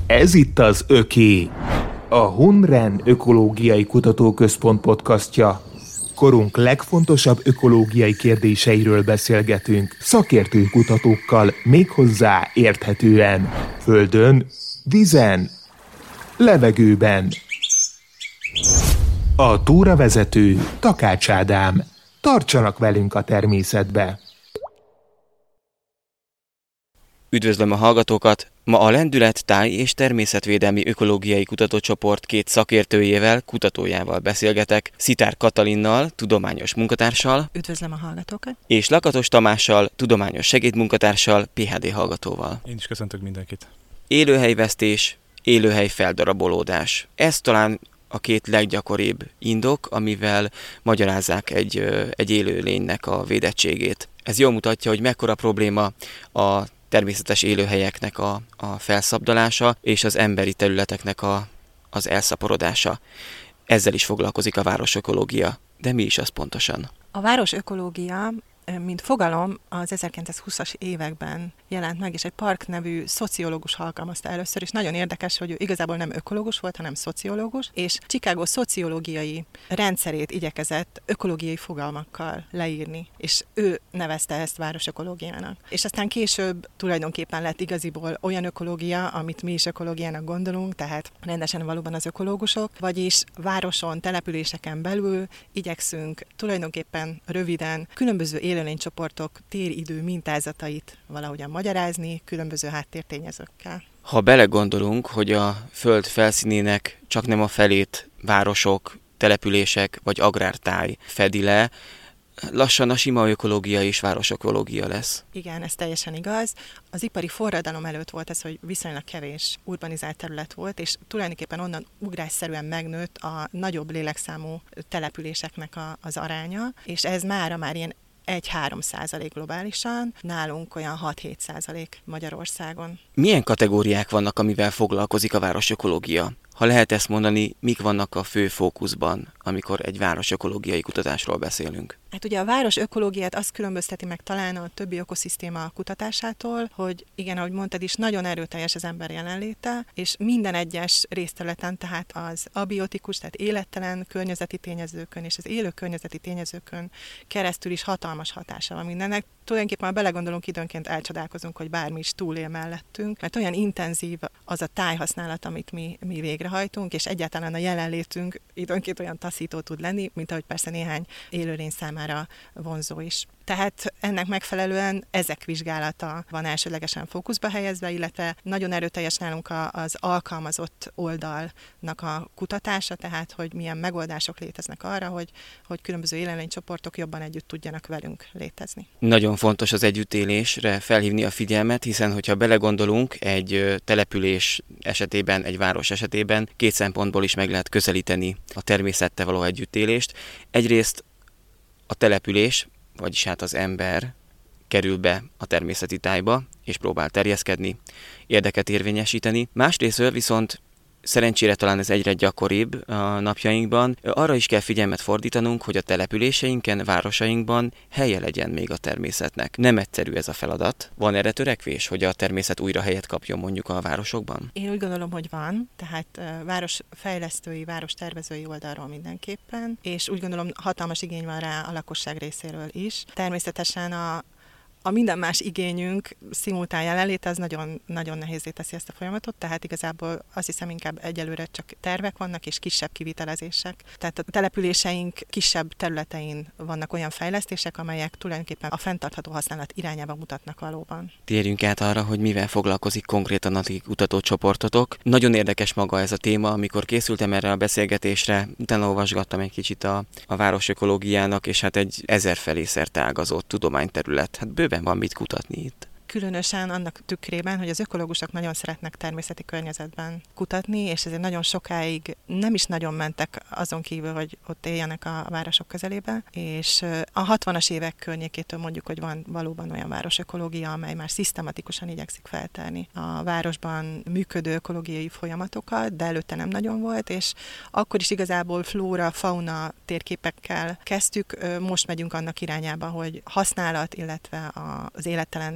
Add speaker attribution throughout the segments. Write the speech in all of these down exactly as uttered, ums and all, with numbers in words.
Speaker 1: Ez itt az Öké, a Hunren Ökológiai Kutatóközpont podcastja. Korunk legfontosabb ökológiai kérdéseiről beszélgetünk szakértő kutatókkal, méghozzá érthetően. Földön, vízen, levegőben. A túravezető Takács Ádám. Tartsanak velünk a természetbe!
Speaker 2: Üdvözlöm a hallgatókat! Ma a Lendület Táj- és Természetvédelmi Ökológiai Kutatócsoport két szakértőjével, kutatójával beszélgetek, Szitár Katalinnal, tudományos munkatársal.
Speaker 3: Üdvözlöm a hallgatókat!
Speaker 2: És Lakatos Tamással, tudományos segédmunkatársal, pé há dé hallgatóval.
Speaker 4: Én is köszöntök mindenkit!
Speaker 2: Élőhelyvesztés, élőhely feldarabolódás. Ez talán a két leggyakoribb indok, amivel magyarázzák egy, egy élőlénynek a védettségét. Ez jól mutatja, hogy mekkora probléma a természetes élőhelyeknek a, a felszabdalása és az emberi területeknek a, az elszaporodása. Ezzel is foglalkozik a városökológia. De mi is az pontosan?
Speaker 3: A városökológia, mint fogalom, az ezerkilencszázhúszas években jelent meg, és egy Park nevű szociológus alkalmazta először, és nagyon érdekes, hogy ő igazából nem ökológus volt, hanem szociológus, és Chicago szociológiai rendszerét igyekezett ökológiai fogalmakkal leírni, és ő nevezte ezt városökológiának. És aztán később tulajdonképpen lett igaziból olyan ökológia, amit mi is ökológiának gondolunk, tehát rendesen valóban az ökológusok, vagyis városon, településeken belül igyekszünk tulajdonképpen röviden különböző élőlénycsoportok téridő mintázatait valahogyan magyarázni, különböző háttértényezőkkel.
Speaker 2: Ha belegondolunk, hogy a Föld felszínének csak nem a felét városok, települések vagy agrártáj fedi le, lassan a sima ökológia is városökológia lesz.
Speaker 3: Igen, ez teljesen igaz. Az ipari forradalom előtt volt ez, hogy viszonylag kevés urbanizált terület volt, és tulajdonképpen onnan ugrásszerűen megnőtt a nagyobb lélekszámú településeknek a, az aránya, és ez mára már ilyen egy-három százalék globálisan, nálunk olyan hat-hét százalék Magyarországon.
Speaker 2: Milyen kategóriák vannak, amivel foglalkozik a városökológia? Ha lehet ezt mondani, mik vannak a fő fókuszban, amikor egy városökológiai kutatásról beszélünk?
Speaker 3: Hát ugye a város ökológiát azt különbözteti meg talán a többi ökoszisztéma kutatásától, hogy igen, ahogy mondtad is, nagyon erőteljes az ember jelenléte, és minden egyes részterületen, tehát az abiotikus, tehát élettelen környezeti tényezőkön és az élő környezeti tényezőkön keresztül is hatalmas hatása van mindennek. Tulajdonképpen, ha belegondolunk, időnként elcsodálkozunk, hogy bármi is túlél mellettünk, mert olyan intenzív az a tájhasználat, amit mi, mi végrehajtunk, és egyáltalán a jelenlétünk időnként olyan taszító tud lenni, mint ahogy persze néhány élőlény számára vonzó is. Tehát ennek megfelelően ezek vizsgálata van elsődlegesen fókuszba helyezve, illetve nagyon erőteljes nálunk az alkalmazott oldalnak a kutatása, tehát hogy milyen megoldások léteznek arra, hogy, hogy különböző élőlénycsoportok jobban együtt tudjanak velünk létezni.
Speaker 2: Nagyon fontos az együttélésre felhívni a figyelmet, hiszen hogyha belegondolunk, egy település esetében, egy város esetében két szempontból is meg lehet közelíteni a természettel való együttélést. Egyrészt a település, vagyis hát az ember kerül be a természeti tájba, és próbál terjeszkedni, érdeket érvényesíteni. Másrésztről viszont szerencsére talán ez egyre gyakoribb a napjainkban. Arra is kell figyelmet fordítanunk, hogy a településeinken, városainkban helye legyen még a természetnek. Nem egyszerű ez a feladat. Van erre törekvés, hogy a természet újra helyet kapjon mondjuk a városokban?
Speaker 3: Én úgy gondolom, hogy van, tehát városfejlesztői, várostervezői oldalról mindenképpen, és úgy gondolom hatalmas igény van rá a lakosság részéről is. Természetesen a A minden más igényünk szimultán jelenléte, az nagyon, nagyon nehézé teszi ezt a folyamatot, tehát igazából azt hiszem inkább egyelőre csak tervek vannak és kisebb kivitelezések. Tehát a településeink kisebb területein vannak olyan fejlesztések, amelyek tulajdonképpen a fenntartható használat irányába mutatnak valóban.
Speaker 2: Térjünk át arra, hogy mivel foglalkozik konkrétan a ti kutatócsoportotok. Nagyon érdekes maga ez a téma, amikor készültem erre a beszélgetésre, utána olvasgattam egy kicsit a, a városökológiának, és hát egy ezerfelé szerteágazó tudományterület. Hát bőven van mit kutatni itt.
Speaker 3: Különösen annak tükrében, hogy az ökológusok nagyon szeretnek természeti környezetben kutatni, és ezért nagyon sokáig nem is nagyon mentek azon kívül, hogy ott éljenek a városok közelébe, és a hatvanas évek környékétől mondjuk, hogy van valóban olyan városökológia, amely már szisztematikusan igyekszik feltárni a városban működő ökológiai folyamatokat, de előtte nem nagyon volt, és akkor is igazából flóra, fauna térképekkel kezdtük, most megyünk annak irányába, hogy használat, illetve az élettelen környezet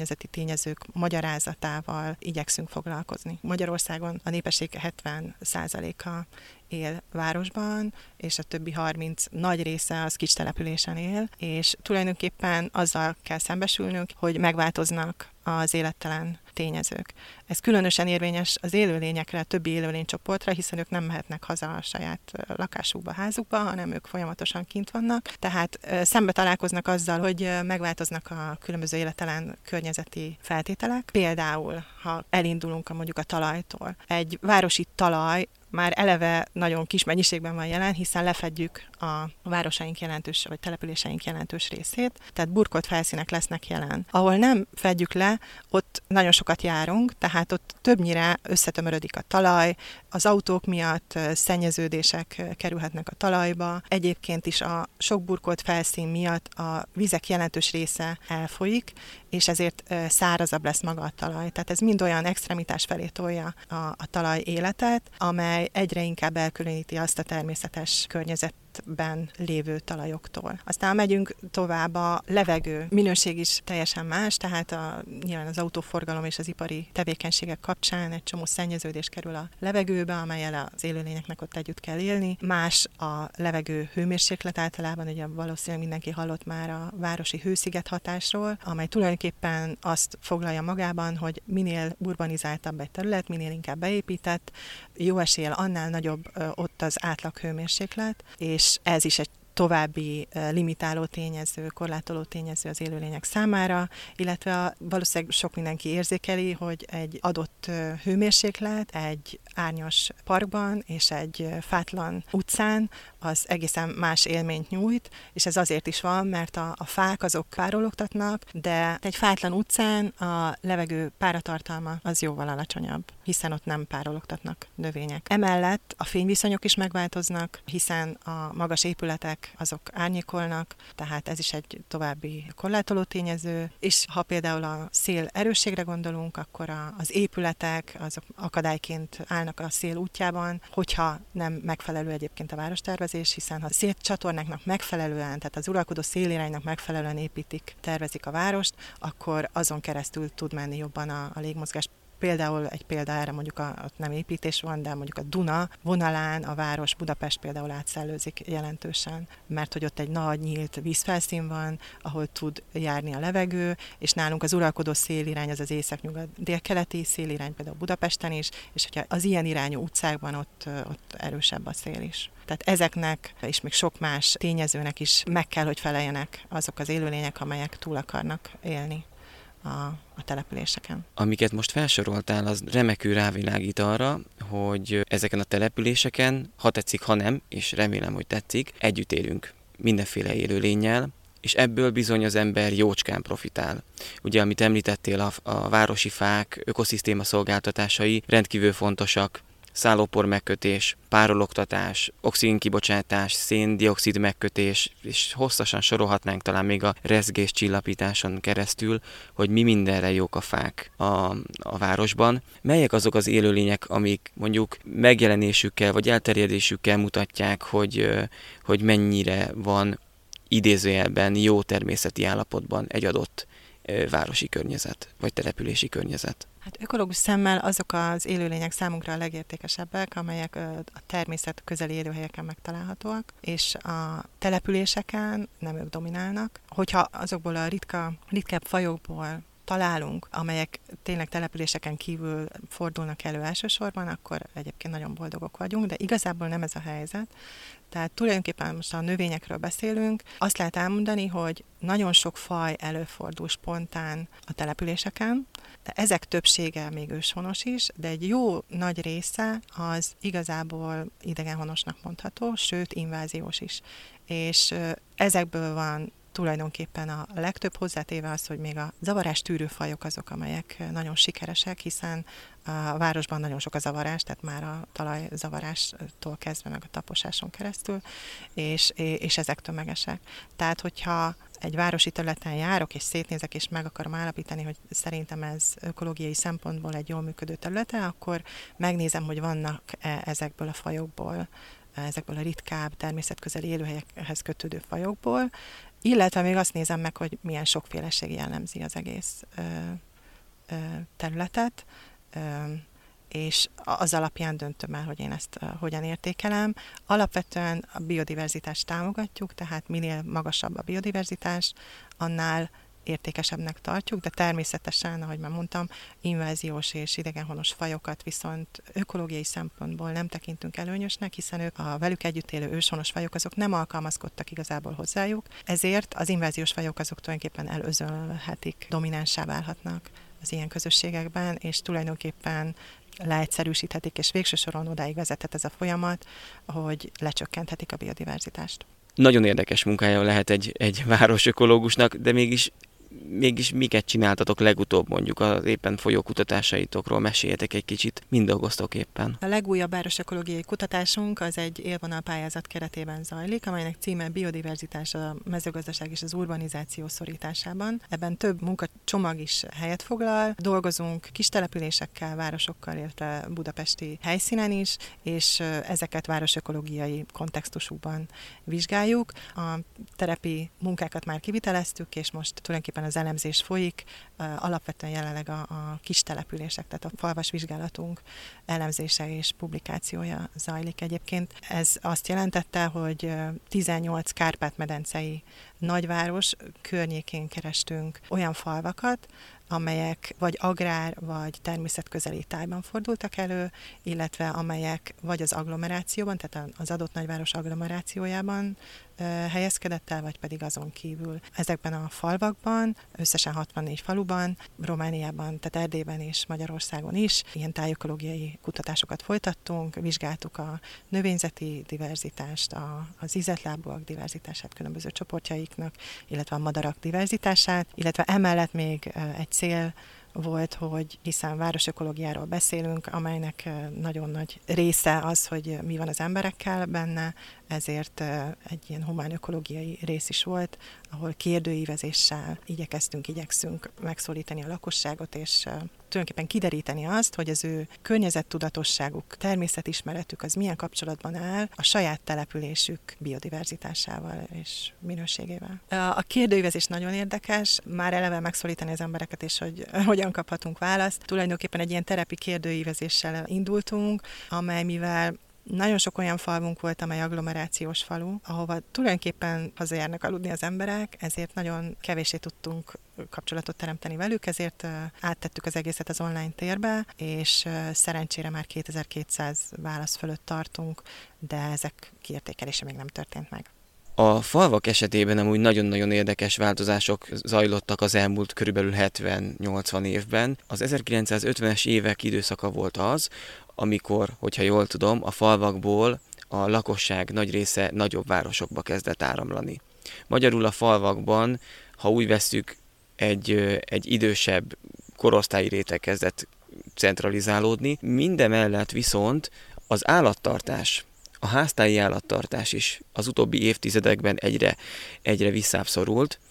Speaker 3: környezeti tényezők magyarázatával igyekszünk foglalkozni. Magyarországon a népesség hetven százaléka él városban, és a többi harminc nagy része az kis településen él, és tulajdonképpen azzal kell szembesülnünk, hogy megváltoznak az élettelen tényezők. Ez különösen érvényes az élőlényekre, a többi élőlénycsoportra, hiszen ők nem mehetnek haza a saját lakásukba, házukba, hanem ők folyamatosan kint vannak. Tehát szembe találkoznak azzal, hogy megváltoznak a különböző élettelen környezeti feltételek. Például, ha elindulunk a mondjuk a talajtól. Egy városi talaj már eleve nagyon kis mennyiségben van jelen, hiszen lefedjük a városaink jelentős, vagy településeink jelentős részét, tehát burkolt felszínek lesznek jelen. Ahol nem fedjük le, ott nagyon sokat járunk, tehát ott többnyire összetömörödik a talaj, az autók miatt szennyeződések kerülhetnek a talajba, egyébként is a sok burkolt felszín miatt a vizek jelentős része elfolyik, és ezért szárazabb lesz maga a talaj. Tehát ez mind olyan extremitás felé tolja a, a talaj életet, amely egyre inkább elkülöníti azt a természetes környezetben lévő talajoktól. Aztán megyünk tovább, a levegő minőség is teljesen más, tehát a, nyilván az autóforgalom és az ipari tevékenységek kapcsán egy csomó szennyeződés kerül a levegőbe, amellyel az élőlényeknek ott együtt kell élni. Más a levegő hőmérséklet általában, ugye valószínűleg mindenki hallott már a városi hősziget hatásról, amely tulajdonképpen azt foglalja magában, hogy minél urbanizáltabb egy terület, minél inkább beépített, jó eséllyel annál nagyobb ott az átlag hőmérséklet, és ez is egy további limitáló tényező, korlátoló tényező az élőlények számára, illetve a, valószínűleg sok mindenki érzékeli, hogy egy adott hőmérséklet egy árnyas parkban és egy fátlan utcán az egészen más élményt nyújt, és ez azért is van, mert a, a fák azok párologtatnak, de egy fátlan utcán a levegő páratartalma az jóval alacsonyabb, hiszen ott nem párologtatnak növények. Emellett a fényviszonyok is megváltoznak, hiszen a magas épületek azok árnyékolnak, tehát ez is egy további korlátoló tényező, és ha például a szél erősségre gondolunk, akkor a, az épületek azok akadályként állnak a szél útjában, hogyha nem megfelelő egyébként a várostervezés, hiszen ha a szélcsatornáknak megfelelően, tehát az uralkodó széliránynak megfelelően építik, tervezik a várost, akkor azon keresztül tud menni jobban a, a légmozgás. Például egy példa erre mondjuk a, ott nem építés van, de mondjuk a Duna vonalán a város Budapest például átszellőzik jelentősen, mert hogy ott egy nagy nyílt vízfelszín van, ahol tud járni a levegő, és nálunk az uralkodó szélirány az az északnyugat délkeleti szélirány például Budapesten is, és hogyha az ilyen irányú utcákban ott, ott erősebb a szél is. Tehát ezeknek és még sok más tényezőnek is meg kell, hogy feleljenek azok az élőlények, amelyek túl akarnak élni a, a településeken.
Speaker 2: Amiket most felsoroltál, az remekül rávilágít arra, hogy ezeken a településeken, ha tetszik, ha nem, és remélem, hogy tetszik, együtt élünk mindenféle élőlénnyel, és ebből bizony az ember jócskán profitál. Ugye, amit említettél, a, a városi fák ökoszisztéma szolgáltatásai rendkívül fontosak, szállópor megkötés, párologtatás, oxigénkibocsátás, széndioxid megkötés, és hosszasan sorolhatnánk talán még a rezgés csillapításon keresztül, hogy mi mindenre jók a fák a, a városban. Melyek azok az élőlények, amik mondjuk megjelenésükkel vagy elterjedésükkel mutatják, hogy, hogy mennyire van idézőjelben jó természeti állapotban egy adott városi környezet, vagy települési környezet?
Speaker 3: Hát ökológus szemmel azok az élőlények számunkra a legértékesebbek, amelyek a természet közeli élőhelyeken megtalálhatóak, és a településeken nem ők dominálnak. Hogyha azokból a ritka, ritkább fajokból találunk, amelyek tényleg településeken kívül fordulnak elő elsősorban, akkor egyébként nagyon boldogok vagyunk, de igazából nem ez a helyzet. Tehát tulajdonképpen most a növényekről beszélünk, azt lehet elmondani, hogy nagyon sok faj előfordul spontán a településeken, de ezek többsége még őshonos is, de egy jó nagy része az igazából idegenhonosnak mondható, sőt inváziós is. És ezekből van tulajdonképpen a legtöbb, hozzátéve az, hogy még a zavarás tűrő fajok azok, amelyek nagyon sikeresek, hiszen a városban nagyon sok a zavarás, tehát már a talajzavarástól kezdve meg a taposáson keresztül, és, és ezek tömegesek. Tehát, hogyha egy városi területen járok, és szétnézek, és meg akarom állapítani, hogy szerintem ez ökológiai szempontból egy jól működő területe, akkor megnézem, hogy vannak ezekből a fajokból ezekből a ritkább, természetközeli élőhelyekhez kötődő fajokból, illetve még azt nézem meg, hogy milyen sokféleség jellemzi az egész ö, ö, területet, ö, és az alapján döntöm el, hogy én ezt uh, hogyan értékelem. Alapvetően a biodiverzitást támogatjuk, tehát minél magasabb a biodiverzitás, annál értékesebbnek tartjuk, de természetesen, ahogy már mondtam, inváziós és idegenhonos fajokat viszont ökológiai szempontból nem tekintünk előnyösnek, hiszen ők a velük együtt élő őshonos fajok azok nem alkalmazkodtak igazából hozzájuk, ezért az inváziós fajok azok tulajdonképpen előzölhetik, dominánsá válhatnak az ilyen közösségekben, és tulajdonképpen leegyszerűsíthetik, és végső soron odáig vezethet ez a folyamat, hogy lecsökkenthetik a biodiverzitást.
Speaker 2: Nagyon érdekes munkája lehet egy, egy városökológusnak, de mégis, mégis miket csináltatok legutóbb mondjuk az éppen folyó kutatásaitokról? Meséljetek egy kicsit, mind dolgoztok éppen.
Speaker 3: A legújabb városökológiai kutatásunk az egy élvonalpályázat keretében zajlik, amelynek címe Biodiverzitás a mezőgazdaság és az urbanizáció szorításában. Ebben több munkacsomag is helyet foglal. Dolgozunk kis településekkel, városokkal, illetve budapesti helyszínen is, és ezeket városökológiai kontextusukban vizsgáljuk. A terepi munkákat már kiviteleztük, és most tulajdonképpen az elemzés folyik, alapvetően jelenleg a, a kis települések, tehát a falvas vizsgálatunk elemzése és publikációja zajlik egyébként. Ez azt jelentette, hogy tizennyolc Kárpát-medencei nagyváros környékén kerestünk olyan falvakat, amelyek vagy agrár, vagy természetközeli tájban fordultak elő, illetve amelyek vagy az agglomerációban, tehát az adott nagyváros agglomerációjában helyezkedett el, vagy pedig azon kívül. Ezekben a falvakban, összesen hatvannégy faluban, Romániában, tehát Erdélyben és Magyarországon is ilyen tájökológiai kutatásokat folytattunk, vizsgáltuk a növényzeti diverzitást, a, az ízetlábúak diverzitását különböző csoportjaiknak, illetve a madarak diverzitását, illetve emellett még egy cél volt, hogy hiszen városökológiáról beszélünk, amelynek nagyon nagy része az, hogy mi van az emberekkel benne, ezért egy ilyen humán ökológiai rész is volt, ahol kérdőívezéssel igyekeztünk, igyekszünk megszólítani a lakosságot, és tulajdonképpen kideríteni azt, hogy az ő környezettudatosságuk, természetismeretük az milyen kapcsolatban áll a saját településük biodiverzitásával és minőségével. A kérdőívezés nagyon érdekes, már eleve megszólítani az embereket, és hogy hogyan kaphatunk választ. Tulajdonképpen egy ilyen terepi kérdőívezéssel indultunk, amely mivel nagyon sok olyan falvunk volt, amely agglomerációs falu, ahova tulajdonképpen hazajárnak aludni az emberek, ezért nagyon kevéssé tudtunk kapcsolatot teremteni velük, ezért áttettük az egészet az online térbe, és szerencsére már kétezer-kétszáz válasz fölött tartunk, de ezek kiértékelése még nem történt meg.
Speaker 2: A falvak esetében amúgy nagyon-nagyon érdekes változások zajlottak az elmúlt körülbelül hetven-nyolcvan évben. Az ezerkilencszázötvenes évek időszaka volt az, amikor, hogyha jól tudom, a falvakból a lakosság nagy része nagyobb városokba kezdett áramlani. Magyarul a falvakban, ha úgy vesszük, egy, egy idősebb korosztályi réteg kezdett centralizálódni. Mindemellett viszont az állattartás, a háztáji állattartás is az utóbbi évtizedekben egyre, egyre visszább szorult.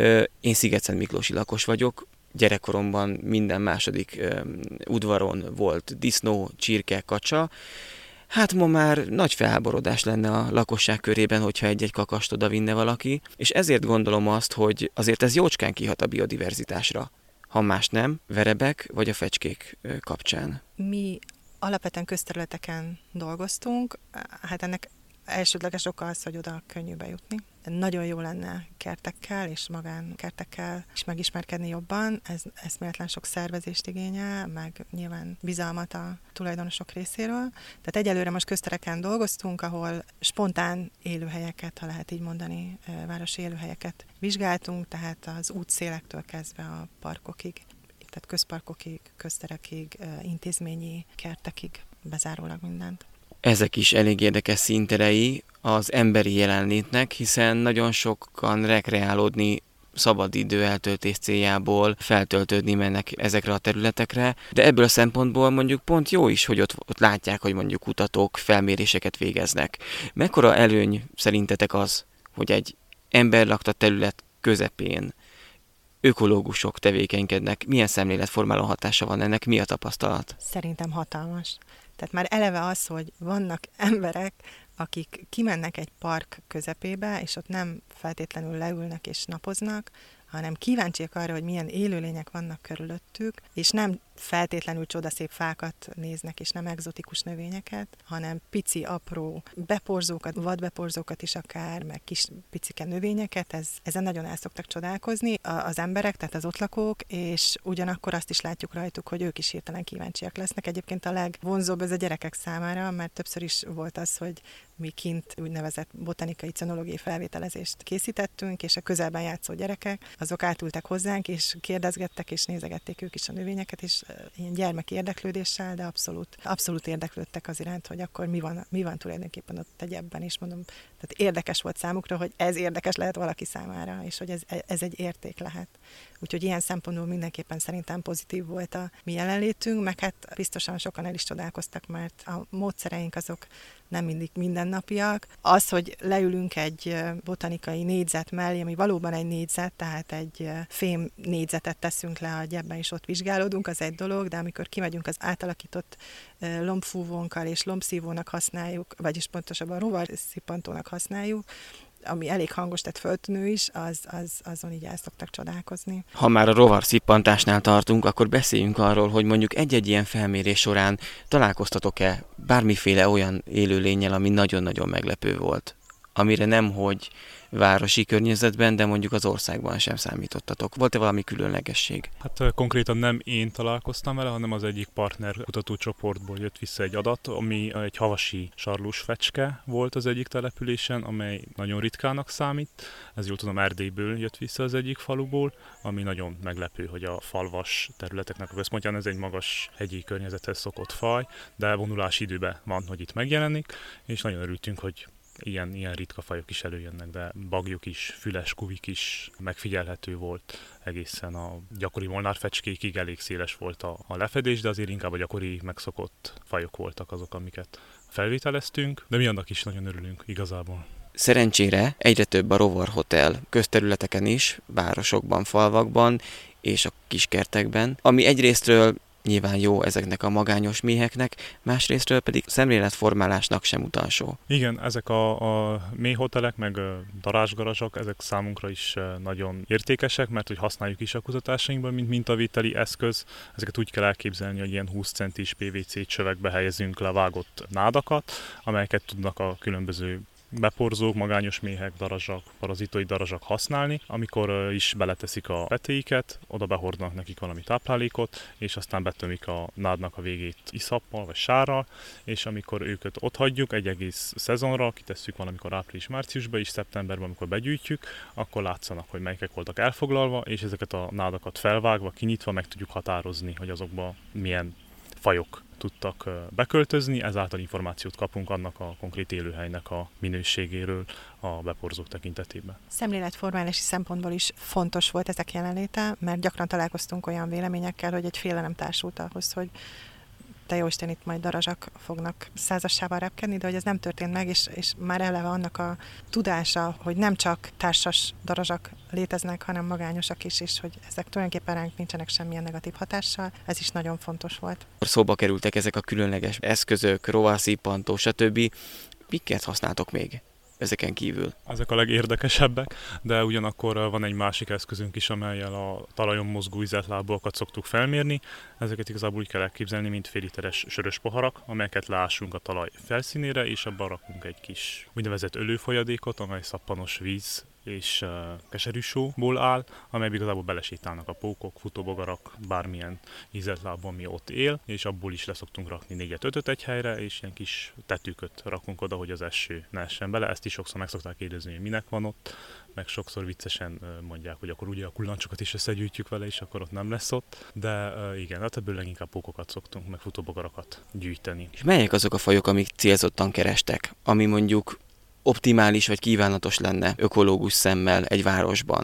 Speaker 2: Én Szigetszentmiklósi lakos vagyok, gyerekkoromban minden második udvaron volt disznó, csirke, kacsa. Hát ma már nagy felháborodás lenne a lakosság körében, hogyha egy-egy kakast oda vinne valaki, és ezért gondolom azt, hogy azért ez jócskán kihat a biodiverzitásra, ha más nem, verebek vagy a fecskék kapcsán.
Speaker 3: Mi alapvetően közterületeken dolgoztunk, hát ennek elsődleges oka az, hogy oda könnyű bejutni. Nagyon jó lenne kertekkel és magánkertekkel is megismerkedni jobban. Ez eszméletlen sok szervezést igényel, meg nyilván bizalmat a tulajdonosok részéről. Tehát egyelőre most köztereken dolgoztunk, ahol spontán élőhelyeket, ha lehet így mondani, városi élőhelyeket vizsgáltunk, tehát az útszélektől kezdve a parkokig, tehát közparkokig, közterekig, intézményi kertekig, bezárólag mindent.
Speaker 2: Ezek is elég érdekes színterei az emberi jelenlétnek, hiszen nagyon sokan rekreálódni, szabadidő eltöltés céljából feltöltődni mennek ezekre a területekre, de ebből a szempontból mondjuk pont jó is, hogy ott, ott látják, hogy mondjuk kutatók felméréseket végeznek. Mekkora előny szerintetek az, hogy egy emberlakta terület közepén ökológusok tevékenykednek. Milyen szemléletformáló hatása van ennek? Mi a tapasztalat?
Speaker 3: Szerintem hatalmas. Tehát már eleve az, hogy vannak emberek, akik kimennek egy park közepébe, és ott nem feltétlenül leülnek és napoznak, hanem kíváncsiak arra, hogy milyen élőlények vannak körülöttük, és nem feltétlenül csodaszép fákat néznek, és nem egzotikus növényeket, hanem pici, apró beporzókat, vadbeporzókat is akár, meg kis picike növényeket, ez, ezen nagyon el szoktak csodálkozni az emberek, tehát az ott lakók, és ugyanakkor azt is látjuk rajtuk, hogy ők is hirtelen kíváncsiak lesznek. Egyébként a legvonzóbb ez a gyerekek számára, mert többször is volt az, hogy mi kint úgynevezett botanikai, cenológiai felvételezést készítettünk, és a közelben játszó gyerekek, azok átültek hozzánk, és kérdezgettek, és nézegették ők is a növényeket, és ilyen gyermeki érdeklődéssel, de abszolút, abszolút érdeklődtek az iránt, hogy akkor mi van, mi van tulajdonképpen ott egy ebben, és mondom, tehát érdekes volt számukra, hogy ez érdekes lehet valaki számára, és hogy ez, ez egy érték lehet. Úgyhogy ilyen szempontból mindenképpen szerintem pozitív volt a mi jelenlétünk, meg hát biztosan sokan el is csodálkoztak, mert a módszereink azok nem mindig mindennapiak. Az, hogy leülünk egy botanikai négyzet mellé, ami valóban egy négyzet, tehát egy fém négyzetet teszünk le a gyepben, és ott vizsgálódunk, az egy dolog, de amikor kimegyünk az átalakított lombfúvónkkal és lombszívónak használjuk, vagyis pontosabban rovarszipantónak használjuk, ami elég hangos, tehát föltűnő is, az, az, azon így el szoktak csodálkozni.
Speaker 2: Ha már a rovar szippantásnál tartunk, akkor beszéljünk arról, hogy mondjuk egy-egy ilyen felmérés során találkoztatok-e bármiféle olyan élőlénnyel, ami nagyon-nagyon meglepő volt, amire nemhogy városi környezetben, de mondjuk az országban sem számítottatok. Volt-e valami különlegesség?
Speaker 4: Hát konkrétan nem én találkoztam vele, hanem az egyik partner kutatócsoportból jött vissza egy adat, ami egy havasi sarlós fecske volt az egyik településen, amely nagyon ritkának számít. Ez jól tudom, Erdélyből jött vissza az egyik faluból, ami nagyon meglepő, hogy a falvas területeknek a központján ez egy magas hegyi környezethez szokott faj, de vonulási időben van, hogy itt megjelenik, és nagyon örültünk, hogy Ilyen, ilyen ritka fajok is előjönnek, de bagyok is, füles kuvik is megfigyelhető volt. Egészen a gyakori molnárfecskékig elég széles volt a, a lefedés, de azért inkább a gyakori megszokott fajok voltak azok, amiket felvételeztünk, de mi annak is nagyon örülünk igazából.
Speaker 2: Szerencsére egyre több a rovarhotel közterületeken is, városokban, falvakban és a kiskertekben, ami egyrésztről nyilván jó ezeknek a magányos méheknek, másrésztről pedig szemléletformálásnak sem utolsó.
Speaker 4: Igen, ezek a, a méhhotelek, meg darázsgarazsok, ezek számunkra is nagyon értékesek, mert hogy használjuk is a kutatásainkban, mint mintavételi eszköz. Ezeket úgy kell elképzelni, hogy ilyen húsz centis pé vé cé csövekbe helyezünk le vágott nádakat, amelyeket tudnak a különböző beporzók, magányos méhek, darazsak, parazitai darazsak használni, amikor is beleteszik a petéiket, oda behordnak nekik valami táplálékot, és aztán betömik a nádnak a végét iszappal vagy sárral, és amikor őket ott hagyjuk egy egész szezonra, kitesszük valamikor április-márciusban és szeptemberben, amikor begyűjtjük, akkor látszanak, hogy melyikek voltak elfoglalva, és ezeket a nádakat felvágva, kinyitva meg tudjuk határozni, hogy azokban milyen fajok tudtak beköltözni, ezáltal információt kapunk annak a konkrét élőhelynek a minőségéről a beporzók tekintetében.
Speaker 3: Szemléletformálási szempontból is fontos volt ezek jelenléte, mert gyakran találkoztunk olyan véleményekkel, hogy egy félelem társult ahhoz, hogy te jóisten, itt majd darazsak fognak százassával repkedni, de hogy ez nem történt meg, és, és már eleve annak a tudása, hogy nem csak társas darazsak léteznek, hanem magányosak is, és hogy ezek tulajdonképpen ránk nincsenek semmilyen negatív hatással, ez is nagyon fontos volt.
Speaker 2: Szóba kerültek ezek a különleges eszközök, rovarszippantó, stb. Miket használtok még ezeken kívül?
Speaker 4: Ezek a legérdekesebbek, de ugyanakkor van egy másik eszközünk is, amellyel a talajon mozgó ízeltlábúakat szoktuk felmérni. Ezeket igazából úgy kell elképzelni, mint féliteres sörös poharak, amelyeket leásunk a talaj felszínére, és abban rakunk egy kis úgynevezett ölőfolyadékot, amely szappanos víz és uh, keserű sóból áll, amelybe igazából belesétálnak a pókok, futóbogarak, bármilyen ízeltlábú, ami ott él, és abból is leszoktunk rakni négyet-ötöt egy helyre, és ilyen kis tetűköt rakunk oda, hogy az eső ne essen bele. Ezt is sokszor meg szokták kérdezni, hogy minek van ott, meg sokszor viccesen mondják, hogy akkor ugye a kullancsokat is összegyűjtjük vele, és akkor ott nem lesz ott. De uh, igen, hát ebből leginkább pókokat szoktunk, meg futóbogarakat gyűjteni.
Speaker 2: És melyek azok a fajok, amik célzottan kerestek, ami mondjuk optimális vagy kívánatos lenne ökológus szemmel egy városban,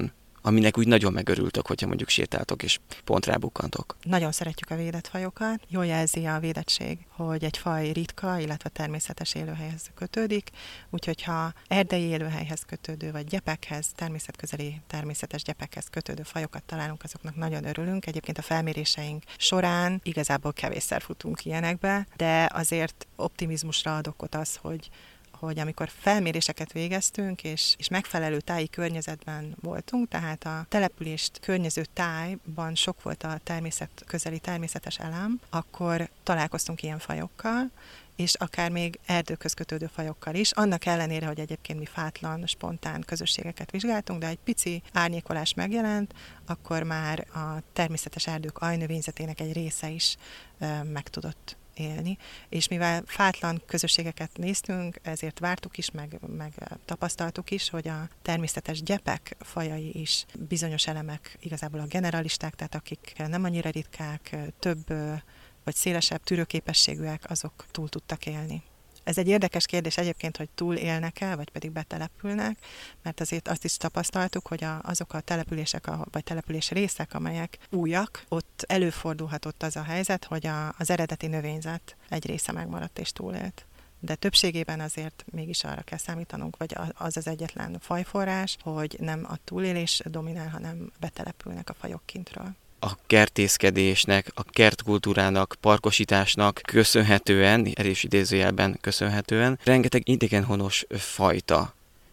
Speaker 2: aminek úgy nagyon megörültök, hogyha mondjuk sétáltok és pont rábukkantok?
Speaker 3: Nagyon szeretjük a védett fajokat. Jól jelzi a védettség, hogy egy faj ritka, illetve természetes élőhelyhez kötődik, úgyhogy ha erdei élőhelyhez kötődő, vagy gyepekhez, természetközeli természetes gyepekhez kötődő fajokat találunk, azoknak nagyon örülünk. Egyébként a felméréseink során igazából kevésszer futunk ilyenekbe, de azért optimizmusra ad okot az, hogy hogy amikor felméréseket végeztünk, és, és megfelelő táji környezetben voltunk, tehát a települést környező tájban sok volt a természetközeli természetes elem, akkor találkoztunk ilyen fajokkal, és akár még erdőkhöz kötődő fajokkal is, annak ellenére, hogy egyébként mi fátlan, spontán közösségeket vizsgáltunk, de egy pici árnyékolás megjelent, akkor már a természetes erdők ajnövényzetének egy része is ö, meg tudott élni, és mivel fátlan közösségeket néztünk, ezért vártuk is, meg, meg tapasztaltuk is, hogy a természetes gyepek fajai is bizonyos elemek, igazából a generalisták, tehát akik nem annyira ritkák, több vagy szélesebb tűrőképességűek, azok túl tudtak élni. Ez egy érdekes kérdés egyébként, hogy túl élnek-e, vagy pedig betelepülnek, mert azért azt is tapasztaltuk, hogy a, azok a települések, a, vagy település részek, amelyek újak, ott előfordulhatott az a helyzet, hogy a, az eredeti növényzet egy része megmaradt és túlélt. De többségében azért mégis arra kell számítanunk, vagy az az egyetlen fajforrás, hogy nem a túlélés dominál, hanem betelepülnek a fajok kintről.
Speaker 2: A kertészkedésnek, a kertkultúrának, parkosításnak köszönhetően, erős idézőjelben köszönhetően, rengeteg idegenhonos fajta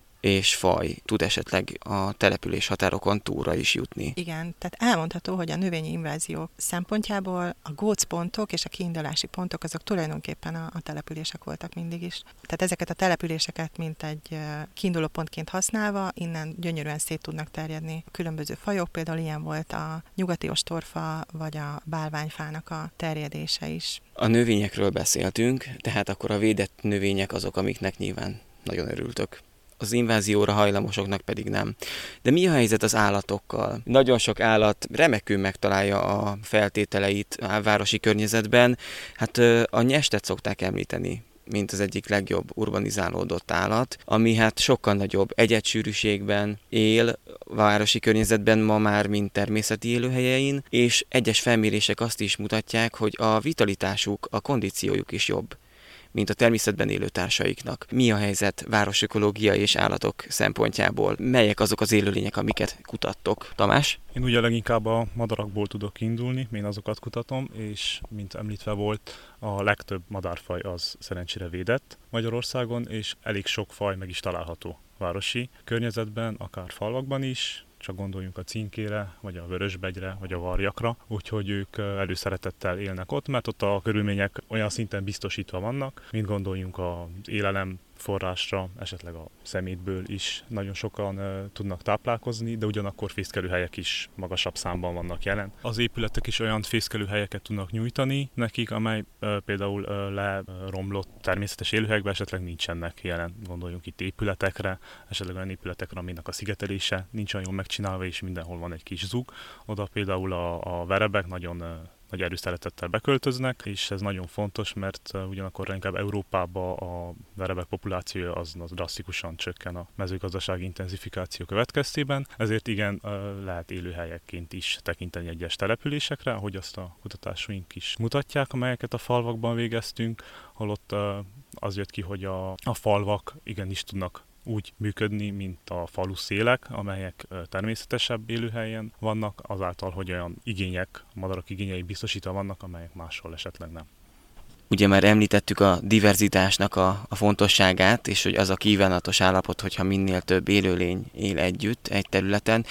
Speaker 2: és faj tud esetleg a település határokon túlra is jutni.
Speaker 3: Igen, tehát elmondható, hogy a növényi inváziók szempontjából a gócpontok és a kiindulási pontok azok tulajdonképpen a, a települések voltak mindig is. Tehát ezeket a településeket mint egy kiindulópontként használva, innen gyönyörűen szét tudnak terjedni a különböző fajok, például ilyen volt a nyugati ostorfa vagy a bálványfának a terjedése is.
Speaker 2: A növényekről beszéltünk, tehát akkor a védett növények azok, amiknek nyilván nagyon örültök. Az invázióra hajlamosoknak pedig nem. De mi a helyzet az állatokkal? Nagyon sok állat remekül megtalálja a feltételeit a városi környezetben. Hát a nyestet szokták említeni, mint az egyik legjobb urbanizálódott állat, ami hát sokkal nagyobb egyedssűrűségben él a városi környezetben ma már, mint természeti élőhelyein, és egyes felmérések azt is mutatják, hogy a vitalitásuk, a kondíciójuk is jobb, mint a természetben élő társaiknak. Mi a helyzet városökológia és állatok szempontjából? Melyek azok az élőlények, amiket kutattok? Tamás?
Speaker 4: Én ugye leginkább a madarakból tudok indulni, én azokat kutatom, és mint említve volt, a legtöbb madárfaj az szerencsére védett Magyarországon, és elég sok faj meg is található városi környezetben, akár falvakban is, csak gondoljunk a cinkére, vagy a vörösbegyre, vagy a varjakra, úgyhogy ők előszeretettel élnek ott, mert ott a körülmények olyan szinten biztosítva vannak, mint gondoljunk az élelem forrásra, esetleg a szemétből is nagyon sokan uh, tudnak táplálkozni, de ugyanakkor fészkelőhelyek is magasabb számban vannak jelen. Az épületek is olyan fészkelőhelyeket tudnak nyújtani nekik, amely uh, például uh, leromlott természetes élőhelyekben esetleg nincsenek jelen. Gondoljunk itt épületekre, esetleg olyan épületekre, aminek a szigetelése nincs olyan jól megcsinálva, és mindenhol van egy kis zug. Oda például a, a verebek nagyon uh, nagy erőszeretettel beköltöznek, és ez nagyon fontos, mert uh, ugyanakkor inkább Európában a verebek populációja az, az drasztikusan csökken a mezőgazdasági intenzifikáció következtében, ezért igen, uh, lehet élőhelyekként is tekinteni egyes településekre, ahogy azt a kutatásaink is mutatják, amelyeket a falvakban végeztünk, holott uh, az jött ki, hogy a, a falvak igenis tudnak úgy működni, mint a falu szélek, amelyek természetesebb élőhelyen vannak, azáltal, hogy olyan igények, madarak igényei biztosítva vannak, amelyek máshol esetleg nem.
Speaker 2: Ugye már említettük a diverzitásnak a, a fontosságát, és hogy az a kívánatos állapot, hogyha minél több élőlény él együtt egy területen.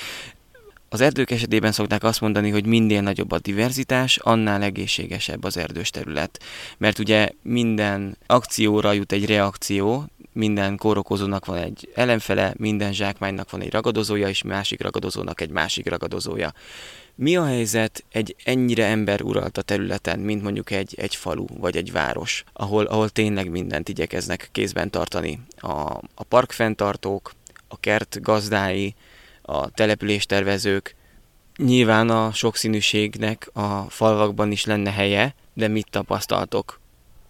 Speaker 2: Az erdők esetében szokták azt mondani, hogy minél nagyobb a diverzitás, annál egészségesebb az erdős terület. Mert ugye minden akcióra jut egy reakció, minden kórokozónak van egy ellenfele, minden zsákmánynak van egy ragadozója, és másik ragadozónak egy másik ragadozója. Mi a helyzet egy ennyire ember uralta területen, mint mondjuk egy, egy falu vagy egy város, ahol, ahol tényleg mindent igyekeznek kézben tartani? A, a parkfenntartók, a kert gazdái, a településtervezők. Nyilván a sokszínűségnek a falvakban is lenne helye, de mit tapasztaltok?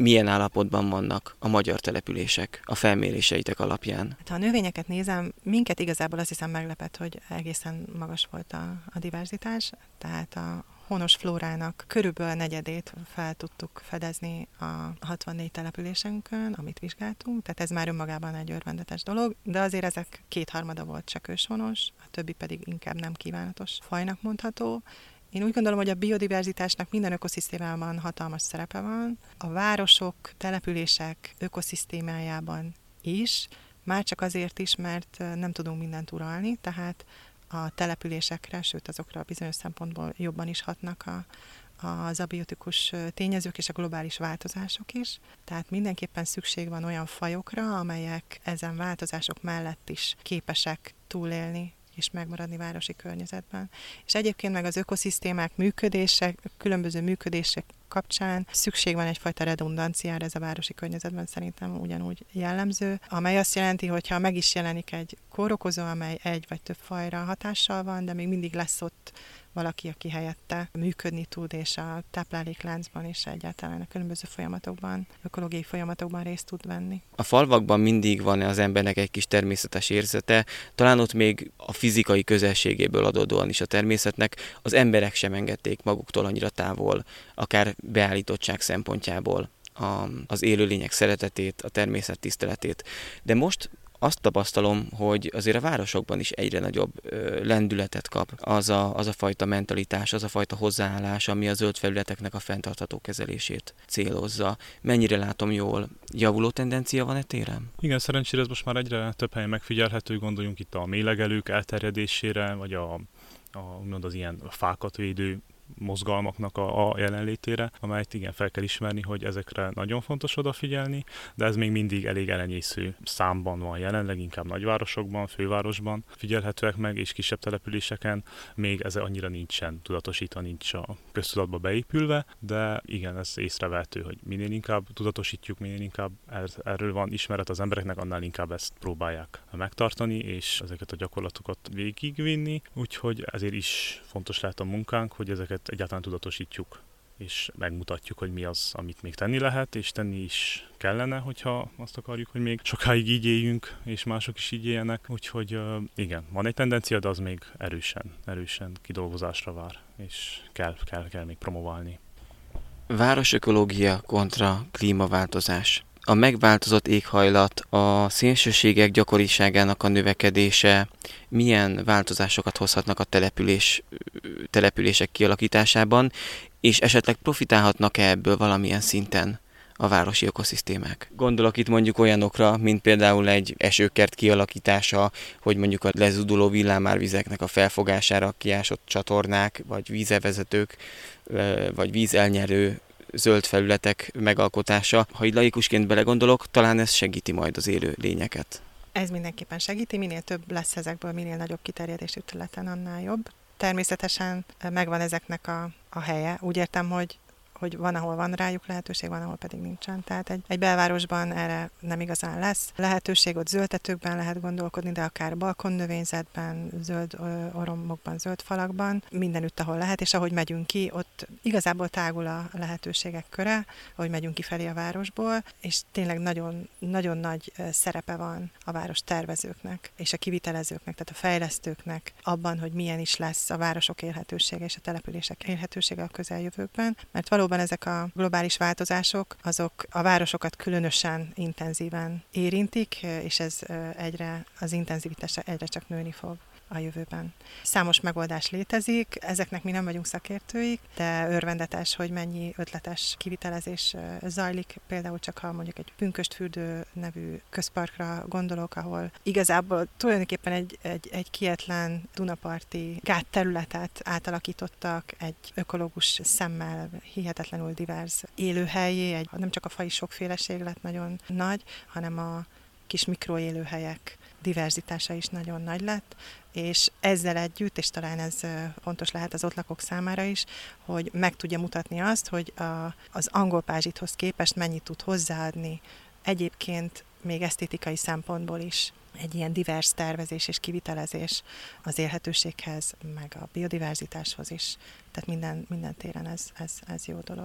Speaker 2: milyen állapotban vannak a magyar települések a felméréseitek alapján?
Speaker 3: Hát, ha a növényeket nézem, minket igazából azt hiszem meglepett, hogy egészen magas volt a, a diverzitás, tehát a honos flórának körülbelül negyedét fel tudtuk fedezni a hatvannégy településünkön, amit vizsgáltunk, tehát ez már önmagában egy örvendetes dolog, de azért ezek kétharmada volt csak őshonos, a többi pedig inkább nem kívánatos fajnak mondható. Én úgy gondolom, hogy a biodiverzitásnak minden ökoszisztémában hatalmas szerepe van. A városok, települések ökoszisztémájában is, már csak azért is, mert nem tudunk mindent uralni, tehát a településekre, sőt azokra a bizonyos szempontból jobban is hatnak a, az abiotikus tényezők és a globális változások is. Tehát mindenképpen szükség van olyan fajokra, amelyek ezen változások mellett is képesek túlélni és megmaradni városi környezetben. És egyébként meg az ökoszisztémák működése, különböző működések kapcsán szükség van egyfajta redundanciára, ez a városi környezetben szerintem ugyanúgy jellemző, amely azt jelenti, hogy ha meg is jelenik egy kórokozó, amely egy vagy több fajra hatással van, de még mindig lesz ott valaki, aki helyette működni tud, és a táplálékláncban és egyáltalán a különböző folyamatokban, ökológiai folyamatokban részt tud venni.
Speaker 2: A falvakban mindig van az embernek egy kis természetes érzete, talán ott még a fizikai közelségéből adódóan is a természetnek az emberek sem engedték maguktól annyira távol, akár beállítottság szempontjából a, az élőlények szeretetét, a természet tiszteletét. De most azt tapasztalom, hogy azért a városokban is egyre nagyobb ö, lendületet kap az a, az a fajta mentalitás, az a fajta hozzáállás, ami a zöld felületeknek a fenntartható kezelését célozza. Mennyire látom jól, javuló tendencia van e téren?
Speaker 4: Igen, szerencsére ez most már egyre több helyen megfigyelhető, gondoljunk itt a mélylegelők elterjedésére, vagy a, a, úgymond az ilyen fákat védő mozgalmaknak a, a jelenlétére, amelyet igen fel kell ismerni, hogy ezekre nagyon fontos odafigyelni, de ez még mindig elég elenyésző számban van jelenleg, inkább nagyvárosokban, fővárosban figyelhetőek meg, és kisebb településeken még ez annyira nincsen tudatosítva, nincs a köztudatba beépülve, de igen, ez észrevehető, hogy minél inkább tudatosítjuk, minél inkább er- erről van ismeret az embereknek, annál inkább ezt próbálják megtartani, és ezeket a gyakorlatokat végigvinni, úgyhogy ezért is fontos lehet a munkánk, hogy ezeket egyáltalán tudatosítjuk, és megmutatjuk, hogy mi az, amit még tenni lehet, és tenni is kellene, hogyha azt akarjuk, hogy még sokáig így éljünk, és mások is így éljenek. Úgyhogy igen, van egy tendencia, de az még erősen, erősen kidolgozásra vár, és kell, kell, kell még promoválni.
Speaker 2: Városökológia kontra klímaváltozás. A megváltozott éghajlat, a szélsőségek gyakoriságának a növekedése milyen változásokat hozhatnak a település, települések kialakításában, és esetleg profitálhatnak-e ebből valamilyen szinten a városi ökoszisztémák? Gondolok itt mondjuk olyanokra, mint például egy esőkert kialakítása, hogy mondjuk a lezuduló villámárvizeknek a felfogására kiásott csatornák, vagy vízelvezetők, vagy vízelnyerő zöld felületek megalkotása. Ha így laikusként belegondolok, talán ez segíti majd az élő lényeket.
Speaker 3: Ez mindenképpen segíti, minél több lesz ezekből, minél nagyobb kiterjedésű területen, annál jobb. Természetesen megvan ezeknek a, a helye. Úgy értem, hogy hogy van, ahol van rájuk lehetőség, van, ahol pedig nincsen. Tehát egy, egy belvárosban erre nem igazán lesz lehetőség, ott zöldtetőkben lehet gondolkodni, de akár balkonnövényzetben, zöld oromokban, zöld falakban, mindenütt, ahol lehet, és ahogy megyünk ki, ott igazából tágul a lehetőségek köre, ahogy megyünk kifelé a városból, és tényleg nagyon, nagyon nagy szerepe van a város tervezőknek, és a kivitelezőknek, tehát a fejlesztőknek abban, hogy milyen is lesz a városok élhetősége és a települések élhetősége a közeljövőkben, mert valóban ezek a globális változások, azok a városokat különösen intenzíven érintik, és ez egyre, az intenzivitása egyre csak nőni fog a jövőben. Számos megoldás létezik, ezeknek mi nem vagyunk szakértőik, de örvendetes, hogy mennyi ötletes kivitelezés zajlik, például csak ha mondjuk egy Pünkösdfürdő nevű közparkra gondolok, ahol igazából tulajdonképpen egy, egy, egy kietlen dunaparti gátterületet átalakítottak egy ökológus szemmel hihetetlenül divers élőhelyé, egy, nem csak a faji sokféleség lett nagyon nagy, hanem a kis mikroélőhelyek diverzitása is nagyon nagy lett, és ezzel együtt, és talán ez fontos lehet az ott lakók számára is, hogy meg tudja mutatni azt, hogy a, az angol pázsithoz képest mennyit tud hozzáadni egyébként még esztétikai szempontból is egy ilyen divers tervezés és kivitelezés az élhetőséghez, meg a biodiverzitáshoz is. Tehát minden, minden téren ez, ez, ez jó dolog.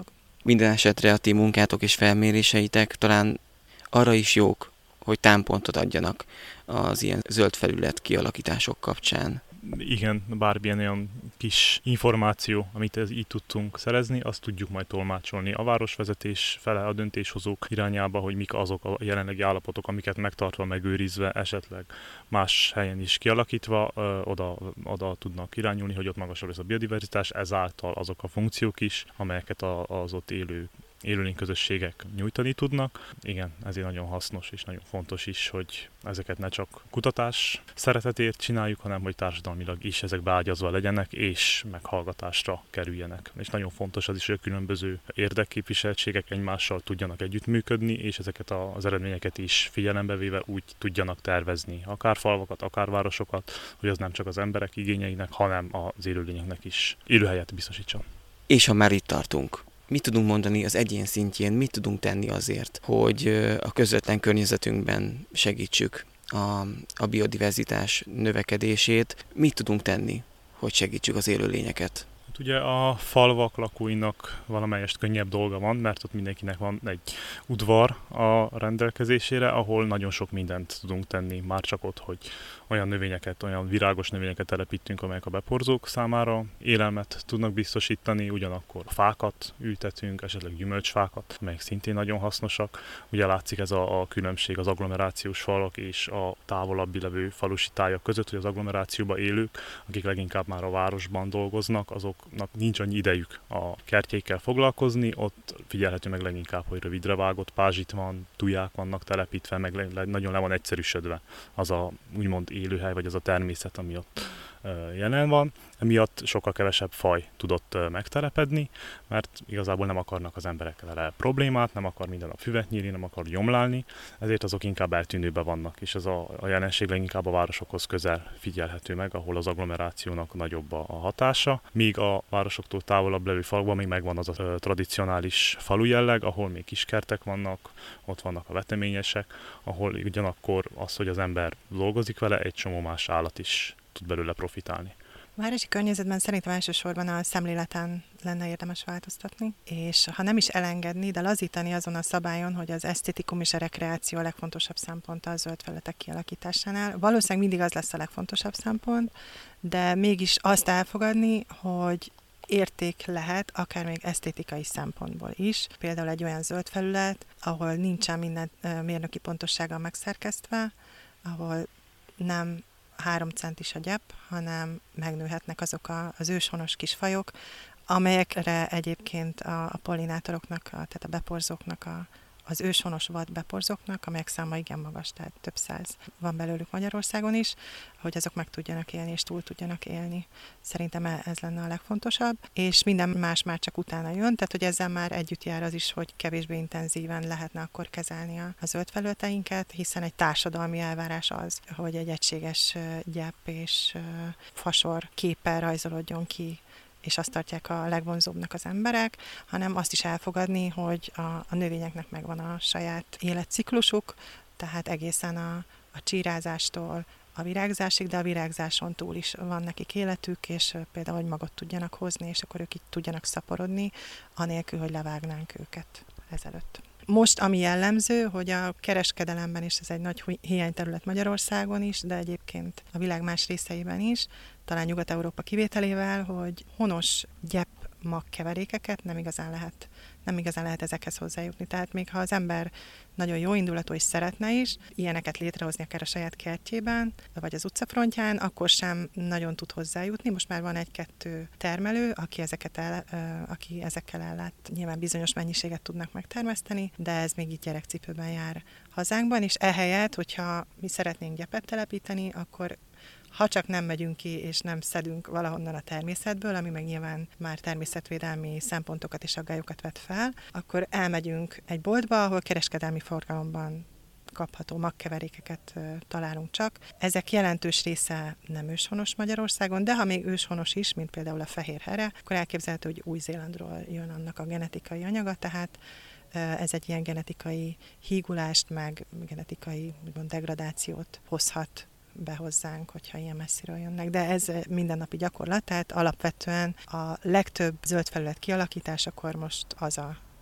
Speaker 2: Minden esetre a ti munkátok és felméréseitek talán arra is jók, hogy támpontot adjanak az ilyen zöld felület kialakítások kapcsán.
Speaker 4: Igen, bármilyen olyan kis információ, amit ez így tudtunk szerezni, azt tudjuk majd tolmácsolni a városvezetés fele, a döntéshozók irányába, hogy mik azok a jelenlegi állapotok, amiket megtartva, megőrizve, esetleg más helyen is kialakítva, ö, oda, oda tudnak irányulni, hogy ott magasabb lesz a biodiverzitás, ezáltal azok a funkciók is, amelyeket a, az ott élő élőlényközösségek nyújtani tudnak. Igen, ezért nagyon hasznos és nagyon fontos is, hogy ezeket ne csak kutatás szeretetért csináljuk, hanem hogy társadalmilag is ezek beágyazva legyenek, és meghallgatásra kerüljenek. És nagyon fontos az is, hogy a különböző érdekképviseltségek egymással tudjanak együttműködni, és ezeket az eredményeket is figyelembe véve úgy tudjanak tervezni, akár falvakat, akár városokat, hogy az nem csak az emberek igényeinek, hanem az élőlényeknek is élőhelyet biztosítson.
Speaker 2: És ha már itt tartunk, mit tudunk mondani az egyén szintjén, mit tudunk tenni azért, hogy a közvetlen környezetünkben segítsük a, a biodiverzitás növekedését? Mit tudunk tenni, hogy segítsük az élőlényeket?
Speaker 4: Hát ugye a falvak lakóinak valamelyest könnyebb dolga van, mert ott mindenkinek van egy udvar a rendelkezésére, ahol nagyon sok mindent tudunk tenni, már csak ott, hogy olyan növényeket, olyan virágos növényeket telepítünk, amelyek a beporzók számára élelmet tudnak biztosítani, ugyanakkor fákat ültetünk, esetleg gyümölcsfákat, amelyek szintén nagyon hasznosak. Ugye látszik ez a, a különbség az agglomerációs falak és a távolabbi levő falusi tájak között, hogy az agglomerációban élők, akik leginkább már a városban dolgoznak, azoknak nincs annyi idejük a kertjékkel foglalkozni, ott figyelhető meg leginkább, hogy rövidre vágott pázsit van, tuják vannak telepítve, meg le, nagyon le van egyszerűsödve az a úgymond élőhely, vagy az a természet, ami ott jelen van. Emiatt sokkal kevesebb faj tudott megtelepedni, mert igazából nem akarnak az emberek vele problémát, nem akar minden nap füvet nyírni, nem akar gyomlálni, ezért azok inkább eltűnőben vannak, és ez a, a jelenség leginkább a városokhoz közel figyelhető meg, ahol az agglomerációnak nagyobb a, a hatása, míg a városoktól távolabb levő falukban még megvan az a tradicionális falu jelleg, ahol még kiskertek vannak, ott vannak a veteményesek, ahol ugyanakkor az, hogy az ember dolgozik vele, egy csomó más állat is tud belőle profitálni.
Speaker 3: A városi környezetben szerintem elsősorban a szemléleten lenne érdemes változtatni, és ha nem is elengedni, de lazítani azon a szabályon, hogy az esztétikum és a rekreáció a legfontosabb szempont a zöld felületek kialakításánál. Valószínűleg mindig az lesz a legfontosabb szempont, de mégis azt elfogadni, hogy érték lehet, akár még esztétikai szempontból is. Például egy olyan zöld felület, ahol nincsen minden mérnöki pontossággal megszerkesztve, ahol nem három centis a gyep, hanem megnőhetnek azok a, az őshonos kis fajok, amelyekre egyébként a, a pollinátoroknak, a, tehát a beporzóknak, a, az őshonos vad beporzóknak, amelyek száma igen magas, tehát több száz van belőlük Magyarországon is, hogy azok meg tudjanak élni és túl tudjanak élni. Szerintem ez lenne a legfontosabb, és minden más már csak utána jön, tehát hogy ezzel már együtt jár az is, hogy kevésbé intenzíven lehetne akkor kezelni a, a zöld felületeinket, hiszen egy társadalmi elvárás az, hogy egy egységes gyep és fasor képpel rajzolódjon ki, és azt tartják a legvonzóbbnak az emberek, hanem azt is elfogadni, hogy a, a növényeknek megvan a saját életciklusuk, tehát egészen a, a csírázástól a virágzásig, de a virágzáson túl is van nekik életük, és például, hogy magot tudjanak hozni, és akkor ők itt tudjanak szaporodni, anélkül, hogy levágnánk őket ezelőtt. Most, ami jellemző, hogy a kereskedelemben is ez egy nagy hiányterület Magyarországon is, de egyébként a világ más részeiben is, talán Nyugat-Európa kivételével, hogy honos gyep magkeverékeket nem igazán lehet, nem igazán lehet ezekhez hozzájutni. Tehát még ha az ember nagyon jó indulatú és szeretne is ilyeneket létrehozni akár a saját kertjében, vagy az utcafrontján, akkor sem nagyon tud hozzájutni. Most már van egy-kettő termelő, aki, ezeket el, aki ezekkel ellát, nyilván bizonyos mennyiséget tudnak megtermeszteni, de ez még itt gyerekcipőben jár hazánkban, és ehelyett, hogyha mi szeretnénk gyepet telepíteni, akkor ha csak nem megyünk ki, és nem szedünk valahonnan a természetből, ami meg nyilván már természetvédelmi szempontokat és aggályokat vet fel, akkor elmegyünk egy boltba, ahol kereskedelmi forgalomban kapható magkeverékeket találunk csak. Ezek jelentős része nem őshonos Magyarországon, de ha még őshonos is, mint például a fehér here, akkor elképzelhető, hogy Új-Zélandról jön annak a genetikai anyaga, tehát ez egy ilyen genetikai hígulást, meg genetikai úgymond degradációt hozhat be hozzánk, hogyha ilyen messziről jönnek. De ez mindennapi gyakorlat, tehát alapvetően a legtöbb zöld felület kialakításakor most az a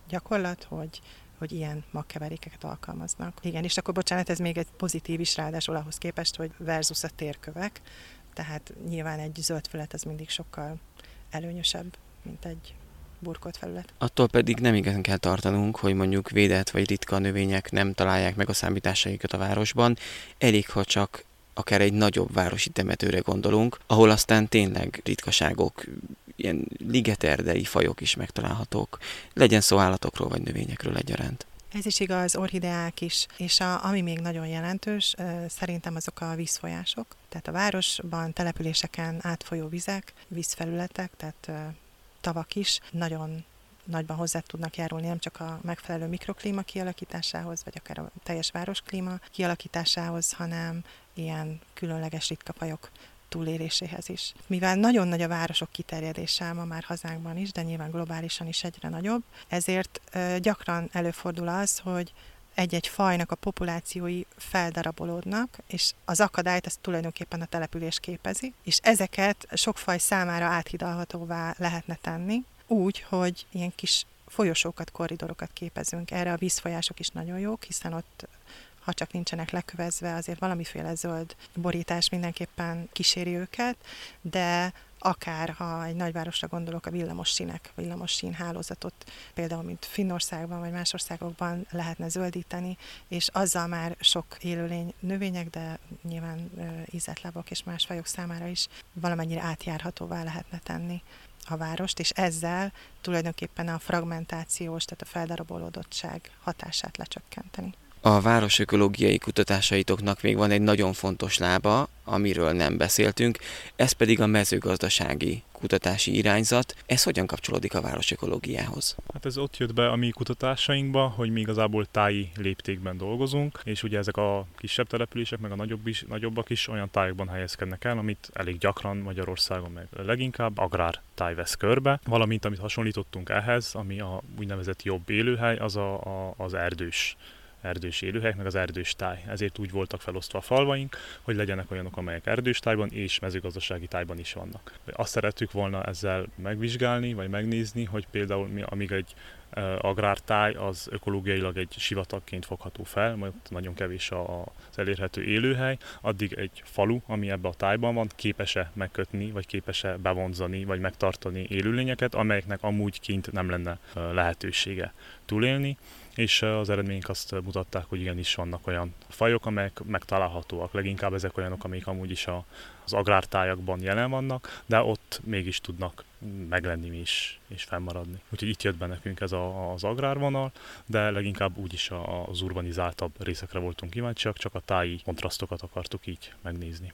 Speaker 3: gyakorlat, hogy hogy ilyen magkeverékeket alkalmaznak. Igen, és akkor bocsánat, ez még egy pozitív is ráadásul ahhoz képest, hogy versus a térkövek, tehát nyilván egy zöld felület az mindig sokkal előnyösebb, mint egy burkolt felület.
Speaker 2: Attól pedig nem igazán kell tartanunk, hogy mondjuk védett vagy ritka növények nem találják meg a számításaikat a városban, elég, ha csak akár egy nagyobb városi temetőre gondolunk, ahol aztán tényleg ritkaságok, ilyen ligeterdei fajok is megtalálhatók, legyen szó állatokról vagy növényekről egyaránt.
Speaker 3: Ez is igaz, orchideák is, és a, ami még nagyon jelentős, szerintem azok a vízfolyások. Tehát a városban, településeken átfolyó vizek, vízfelületek, tehát tavak is nagyon nagyban hozzá tudnak járulni nem csak a megfelelő mikroklíma kialakításához, vagy akár a teljes városklíma kialakításához, hanem ilyen különleges ritka fajok túléléséhez is. Mivel nagyon nagy a városok kiterjedése ma már hazánkban is, de nyilván globálisan is egyre nagyobb, ezért gyakran előfordul az, hogy egy-egy fajnak a populációi feldarabolódnak, és az akadályt az tulajdonképpen a település képezi, és ezeket sok faj számára áthidalhatóvá lehetne tenni, úgy, hogy ilyen kis folyosókat, korridorokat képezünk. Erre a vízfolyások is nagyon jók, hiszen ott, ha csak nincsenek lekövezve, azért valamiféle zöld borítás mindenképpen kíséri őket, de akár, ha egy nagyvárosra gondolok, a villamos sínek, villamos sínhálózatot, például mint Finnországban vagy más országokban lehetne zöldíteni, és azzal már sok élőlény, növények, de nyilván ízeltlábak és más fajok számára is valamennyire átjárhatóvá lehetne tenni a várost, és ezzel tulajdonképpen a fragmentációs, tehát a feldarabolódottság hatását lecsökkenteni.
Speaker 2: A városökológiai kutatásaitoknak még van egy nagyon fontos lába, amiről nem beszéltünk, ez pedig a mezőgazdasági kutatási irányzat. Ez hogyan kapcsolódik a városökológiához?
Speaker 4: Hát ez ott jött be a mi kutatásainkba, hogy mi igazából táji léptékben dolgozunk, és ugye ezek a kisebb települések, meg a nagyobb is, nagyobbak is olyan tájokban helyezkednek el, amit elég gyakran Magyarországon meg leginkább agrártáj vesz körbe, valamint amit hasonlítottunk ehhez, ami a úgynevezett jobb élőhely, az a, a, az erdős erdős élőhelyek, meg az erdős táj. Ezért úgy voltak felosztva a falvaink, hogy legyenek olyanok, amelyek erdős tájban és mezőgazdasági tájban is vannak. Azt szerettük volna ezzel megvizsgálni, vagy megnézni, hogy például mi, amíg egy uh, agrártáj az ökológiailag egy sivatagként fogható fel, majd nagyon kevés a, az elérhető élőhely, addig egy falu, ami ebben a tájban van, képes-e megkötni, vagy képes-e bevonzani, vagy megtartani élőlényeket, amelyeknek amúgy kint nem lenne uh, lehetősége túlélni. És az eredmények azt mutatták, hogy igenis vannak olyan fajok, amelyek megtalálhatóak. Leginkább ezek olyanok, amik amúgy is a, az agrártájakban jelen vannak, de ott mégis tudnak meglenni is, és fennmaradni. Úgyhogy itt jött be nekünk ez a, az agrárvonal, de leginkább úgyis az urbanizáltabb részekre voltunk kíváncsiak, csak a táji kontrasztokat akartuk így megnézni.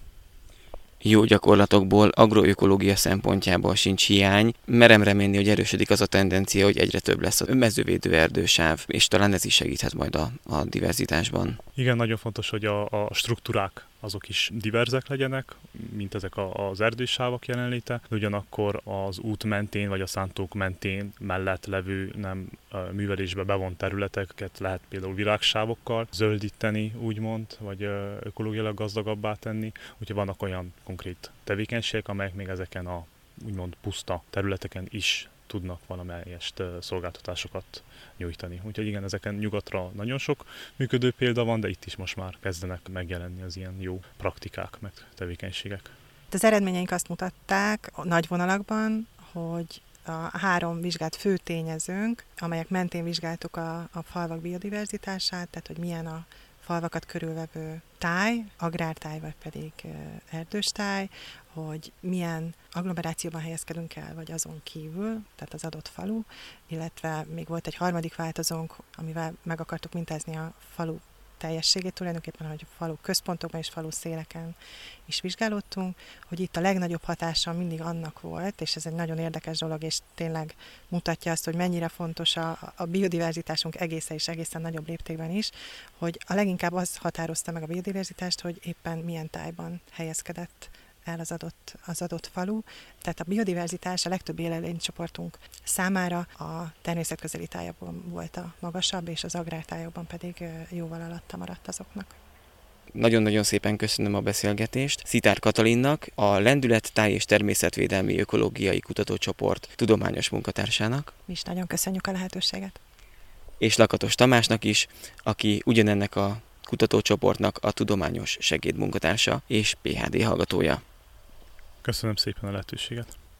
Speaker 2: Jó gyakorlatokból agroökológia szempontjából sincs hiány. Merem remélni, hogy erősödik az a tendencia, hogy egyre több lesz a mezővédő erdősáv, és talán ez is segíthet majd a, a diverzitásban.
Speaker 4: Igen, nagyon fontos, hogy a, a struktúrák azok is diverzek legyenek, mint ezek a, az erdősávok jelenléte, de ugyanakkor az út mentén vagy a szántók mentén mellett levő nem művelésbe bevont területeket lehet például virágsávokkal zöldíteni, úgymond, vagy ökológiailag gazdagabbá tenni. Úgyhogy vannak olyan konkrét tevékenységek, amelyek még ezeken a úgymond puszta területeken is tudnak valamelyest szolgáltatásokat nyújtani. Úgyhogy igen, ezeken nyugatra nagyon sok működő példa van, de itt is most már kezdenek megjelenni az ilyen jó praktikák, meg tevékenységek.
Speaker 3: Az eredményeink azt mutatták nagy vonalakban, hogy a három vizsgált fő tényezőnk, amelyek mentén vizsgáltuk a, a falvak biodiverzitását, tehát hogy milyen a falvakat körülvevő táj, agrártáj vagy pedig erdős táj, hogy milyen agglomerációban helyezkedünk el, vagy azon kívül, tehát az adott falu, illetve még volt egy harmadik változónk, amivel meg akartuk mintázni a falu teljességét, tulajdonképpen, hogy a falu központokban és falu széleken is vizsgálódtunk, hogy itt a legnagyobb hatása mindig annak volt, és ez egy nagyon érdekes dolog, és tényleg mutatja azt, hogy mennyire fontos a, a biodiverzitásunk egészen és egészen nagyobb léptékben is, hogy a leginkább az határozta meg a biodiverzitást, hogy éppen milyen tájban helyezkedett el az adott, az adott falu. Tehát a biodiverzitás a legtöbb élőlénycsoportunk számára a természetközeli tájakban volt a magasabb, és az agrártájakban pedig jóval alatta maradt azoknak.
Speaker 2: Nagyon-nagyon szépen köszönöm a beszélgetést Szitár Katalinnak, a Lendület Táj- és Természetvédelmi Ökológiai Kutatócsoport tudományos munkatársának.
Speaker 3: Mi is nagyon köszönjük a lehetőséget.
Speaker 2: és Lakatos Tamásnak is, aki ugyanennek a kutatócsoportnak a tudományos segédmunkatársa és pé há dé hallgatója.
Speaker 4: Köszönöm szépen a lehetőséget.